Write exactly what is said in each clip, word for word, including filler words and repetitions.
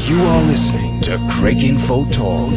You are listening to Cricinfo Talk.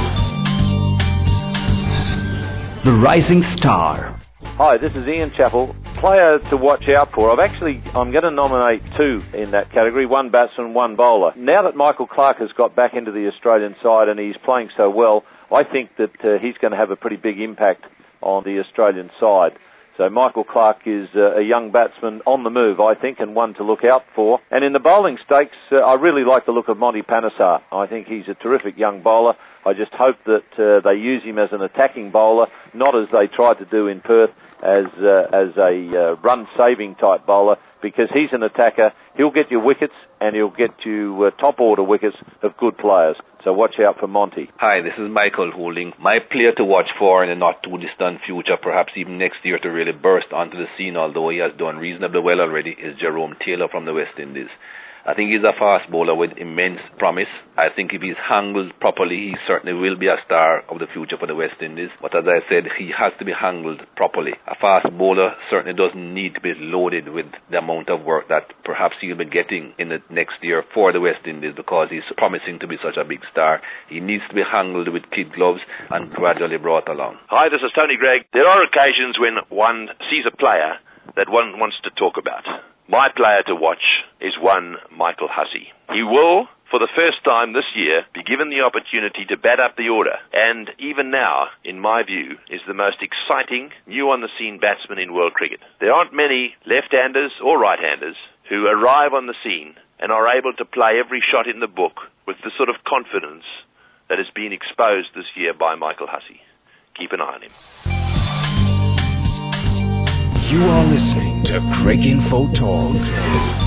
The Rising Star. Hi, this is Ian Chappell. Player to watch out for. I've actually, I'm going to nominate two in that category, one batsman, one bowler. Now that Michael Clarke has got back into the Australian side and he's playing so well, I think that uh, he's going to have a pretty big impact on the Australian side. So Michael Clarke is uh, a young batsman on the move, I think, and one to look out for. And in the bowling stakes, uh, I really like the look of Monty Panesar. I think he's a terrific young bowler. I just hope that uh, they use him as an attacking bowler, not as they tried to do in Perth, as uh, as a uh, run-saving type bowler, because he's an attacker. He'll get you wickets, and he'll get you uh, top-order wickets of good players. So watch out for Monty. Hi, this is Michael Holding. My player to watch for in the not-too-distant future, perhaps even next year to really burst onto the scene, although he has done reasonably well already, is Jerome Taylor from the West Indies. I think he's a fast bowler with immense promise. I think if he's handled properly, he certainly will be a star of the future for the West Indies. But as I said, he has to be handled properly. A fast bowler certainly doesn't need to be loaded with the amount of work that perhaps he'll be getting in the next year for the West Indies, because he's promising to be such a big star. He needs to be handled with kid gloves and gradually brought along. Hi, this is Tony Gregg. There are occasions when one sees a player that one wants to talk about. My player to watch is one Michael Hussey. He will, for the first time this year, be given the opportunity to bat up the order, and even now, in my view, is the most exciting, new-on-the-scene batsman in world cricket. There aren't many left-handers or right-handers who arrive on the scene and are able to play every shot in the book with the sort of confidence that has been exposed this year by Michael Hussey. Keep an eye on him. You are listening to Cricinfo Talk.